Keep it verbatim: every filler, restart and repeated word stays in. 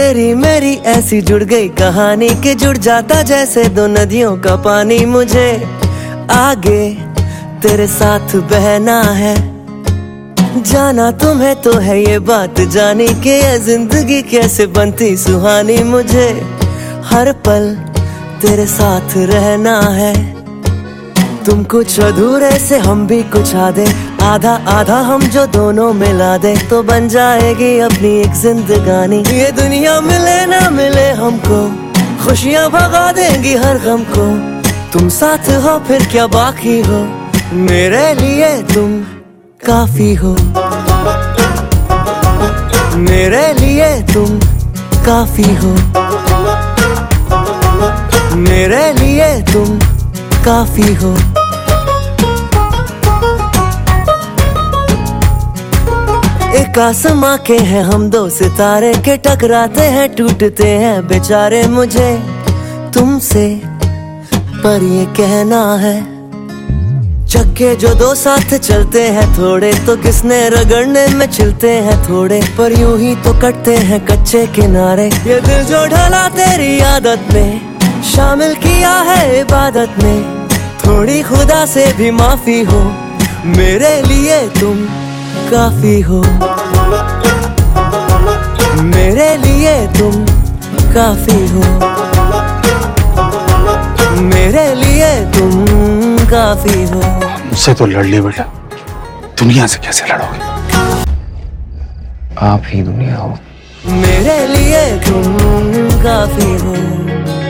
तेरी मेरी ऐसी जुड़ गई कहानी कि जुड़ जाता जैसे दो नदियों का पानी। मुझे आगे तेरे साथ बहना है, जाना तुम्हें तो है ये बात जानी कि ये जिंदगी कैसे बनती सुहानी। मुझे हर पल तेरे साथ रहना है, तुम कुछ अधूरे से हम भी कुछ आधे, आधा आधा हम जो दोनों मिला दे तो बन जाएगी अपनी एक जिंदगानी। ये दुनिया मिले ना मिले हमको, खुशियाँ भगा देंगी हर गम को। तुम साथ हो फिर क्या बाकी हो, मेरे लिए तुम काफी हो, मेरे लिए तुम काफी हो, मेरे लिए तुम काफी हो। एक आसमां के हैं हम दो सितारे के, टकराते हैं टूटते हैं बेचारे। मुझे तुमसे पर ये कहना है, चक्के जो दो साथ चलते हैं थोड़े तो किसने रगड़ने में चलते हैं थोड़े, पर यूं ही तो कटते हैं कच्चे किनारे। ये दिल जो ढला तेरी आदत में, शामिल किया है इबादत में, थोड़ी खुदा से भी माफी हो, मेरे लिए तुम काफी हो, मेरे लिए तुम काफी हो, मेरे लिए तुम काफी हो। मुझसे तो लड़ ली बेटा, दुनिया से कैसे लड़ोगे? आप ही दुनिया हो। मेरे लिए तुम काफी हो।